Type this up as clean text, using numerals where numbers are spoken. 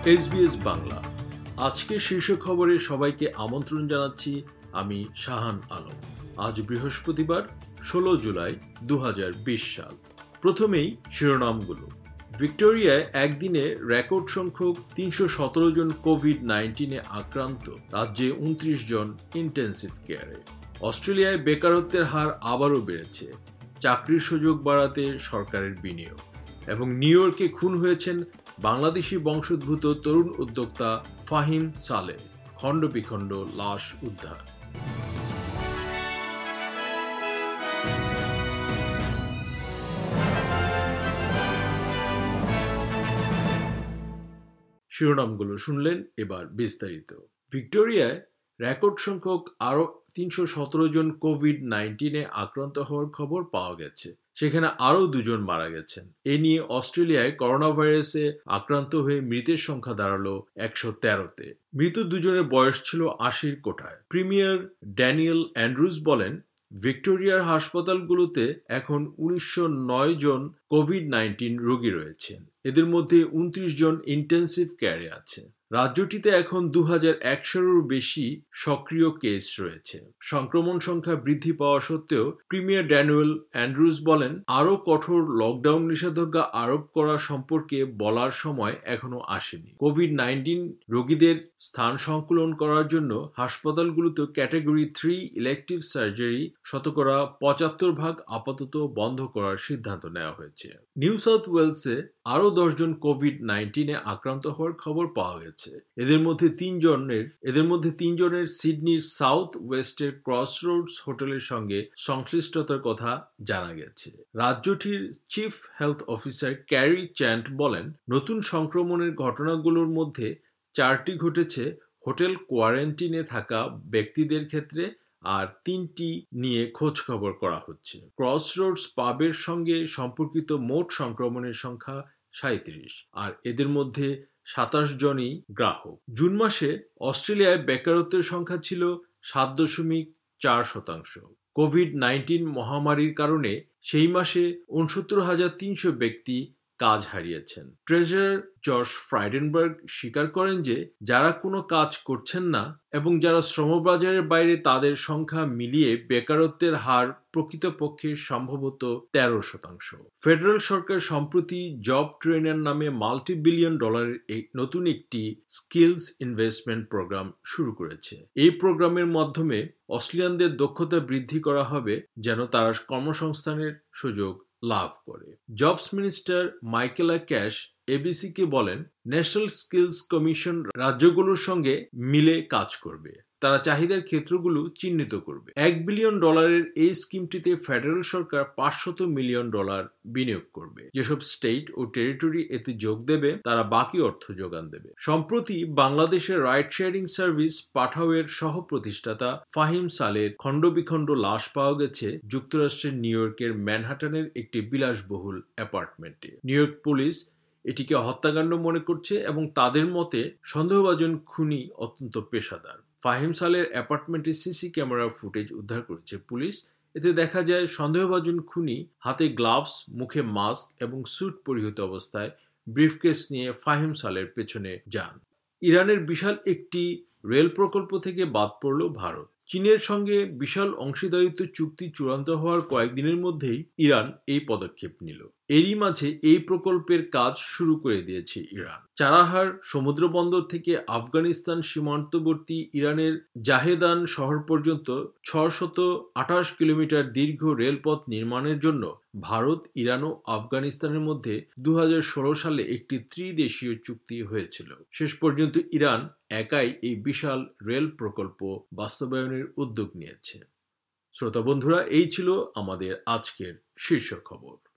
SBS Bangla আজকের শীর্ষ খবরে সবাইকে আমন্ত্রণ জানাচ্ছি আমি শাহান আলম। আজ বৃহস্পতিবার 16 জুলাই 2020 সাল। প্রথমেই শিরোনামগুলো। ভিক্টোরিয়ায় একদিনে রেকর্ড সংখ্যক 317 জন কোভিড-19 আক্রান্ত, রাজ্যে 29 জন ইন্টেন্সিভ কেয়ারে। অস্ট্রেলিয়ায় বেকারত্বের হার আবারও বেড়েছে, চাকরির সুযোগ বাড়াতে সরকারের বিনিয়োগ। এবং নিউ ইয়র্কে খুন হয়েছেন বাংলাদেশি বংশোদ্ভূত তরুণ উদ্যোক্তা ফাহিম সালেহ, খণ্ডবিখণ্ড লাশ উদ্ধার। শিরোনামগুলো শুনলেন, এবার বিস্তারিত। ভিক্টোরিয়ায় রেকর্ড সংখ্যক আরও 317 জন কোভিড-19 আক্রান্ত হওয়ার খবর পাওয়া গেছে। সেখানে আরও 2 জন মারা গেছেন। এ নিয়ে অস্ট্রেলিয়ায় করোনা ভাইরাসে আক্রান্ত হয়ে মৃতের সংখ্যা দাঁড়ালো 113-তে। মৃত 2 জনের বয়স ছিল 80-র কোঠায়। প্রিমিয়ার ড্যানিয়েল অ্যান্ড্রুজ বলেন, ভিক্টোরিয়ার হাসপাতালগুলোতে এখন 1909 জন কোভিড-19 রোগী রয়েছেন। এদের মধ্যে 29 জন ইন্টেন্সিভ কেয়ারে আছে। রাজ্যটিতে এখন 2100-এরও বেশি সক্রিয় কেস রয়েছে। সংক্রমণ সংখ্যা বৃদ্ধি পাওয়া সত্ত্বেও প্রিমিয়ার ড্যানিয়েল অ্যান্ড্রুজ বলেন, আরও কঠোর লকডাউন নিষেধাজ্ঞা আরোপ করা সম্পর্কে বলার সময় এখনো আসেনি। কোভিড-19 রোগীদের স্থান সংকুলন করার জন্য হাসপাতালগুলোতে ক্যাটাগরি 3 ইলেকটিভ সার্জারি 75% আপাতত বন্ধ করার সিদ্ধান্ত নেওয়া হয়েছে। নিউ সাউথ ওয়েলসে আরও 10 জন কোভিড-19 আক্রান্ত হওয়ার খবর পাওয়া গেছে। এদের মধ্যে 3 জনের সিডনির সাউথ ওয়েস্টের ক্রসরোডস হোটেলের সঙ্গে সংশ্লিষ্টতার কথা জানা গেছে। রাজ্যটির chief health officer Kerry Chant বলেন, নতুন সংক্রমণের ঘটনাগুলোর মধ্যে 4টি ঘটেছে হোটেল কোয়ারেন্টিনে থাকা ব্যক্তিদের ক্ষেত্রে, আর 3টি নিয়ে খোঁজ খবর করা হচ্ছে। ক্রসরোডস পাবের সঙ্গে সম্পর্কিত মোট সংক্রমণের সংখ্যা 37, আর এদের মধ্যে 27 জনই গ্রাহক। জুন মাসে অস্ট্রেলিয়ায় বেকারত্বের সংখ্যা ছিল 7.4%। কোভিড-19 মহামারীর কারণে সেই মাসে 69,300 ব্যক্তি কাজ হারিয়েছেন। ট্রেজারার জশ ফ্রাইডেনবার্গ স্বীকার করেন যে যারা কোনো কাজ করছেন না এবং যারা শ্রমবাজারের বাইরে, তাদের সংখ্যা মিলিয়ে বেকারত্বের হার প্রকৃতপক্ষে সম্ভবত 13%। ফেডারেল সরকার সম্প্রতি জব ট্রেনার নামে $multi-billion নতুন একটি স্কিলস ইনভেস্টমেন্ট প্রোগ্রাম শুরু করেছে। এই প্রোগ্রামের মাধ্যমে অস্ট্রেলিয়ানদের দক্ষতা বৃদ্ধি করা হবে যেন তারা কর্মসংস্থানের সুযোগ লাভ করে। জবস মিনিস্টার মাইকেলা ক্যাশ এবিসিকে বলেন, ন্যাশনাল স্কিলস কমিশন রাজ্যগুলোর সঙ্গে মিলে কাজ করবে। তারা চাহিদার ক্ষেত্রগুলো চিহ্নিত করবে। $1 বিলিয়ন এই স্কিমটিতে ফেডারেল সরকার $500 মিলিয়ন বিনিয়োগ করবে। যেসব স্টেট ও টেরিটরি এতে যোগ দেবে, তারা বাকি অর্থ যোগান দেবে। সম্প্রতি বাংলাদেশের রাইড শেয়ারিং সার্ভিস পাঠাওয়ের সহ প্রতিষ্ঠাতা ফাহিম সালের খণ্ডবিখণ্ড লাশ পাওয়া গেছে যুক্তরাষ্ট্রের নিউ ইয়র্কের ম্যানহাটানের একটি বিলাসবহুল অ্যাপার্টমেন্টে। নিউ ইয়র্ক পুলিশ এটিকে হত্যাকাণ্ড মনে করছে এবং তাদের মতে সন্দেহভাজন খুনি অত্যন্ত পেশাদার। ফাহিম সালের অ্যাপার্টমেন্টে সিসি ক্যামেরা ফুটেজ উদ্ধার করেছে পুলিশ। এতে দেখা যায় সন্দেহভাজন খুনি হাতে গ্লাভস, মুখে মাস্ক এবং স্যুট পরিহিত অবস্থায় ব্রিফকেস নিয়ে ফাহিম সালের পেছনে যান। ইরানের বিশাল একটি রেল প্রকল্প থেকে বাদ পড়ল ভারত। চীনের সঙ্গে বিশাল অংশীদারিত্ব চুক্তি চূড়ান্ত হওয়ার কয়েকদিনের মধ্যেই ইরান এই পদক্ষেপ নিল। এরই মাঝে এই প্রকল্পের কাজ শুরু করে দিয়েছে ইরান। চারাহার সমুদ্র বন্দর থেকে আফগানিস্তান সীমান্তবর্তী ইরানের জাহেদান শহর পর্যন্ত 628 কিলোমিটার দীর্ঘ রেলপথ নির্মাণের জন্য ভারত, ইরান ও আফগানিস্তানের মধ্যে 2016 সালে একটি ত্রিদেশীয় চুক্তি হয়েছিল। শেষ পর্যন্ত ইরান একাই এই বিশাল রেল প্রকল্প বাস্তবায়নের উদ্যোগ নিয়েছে। শ্রোতা বন্ধুরা, এই ছিল আমাদের আজকের শীর্ষ খবর।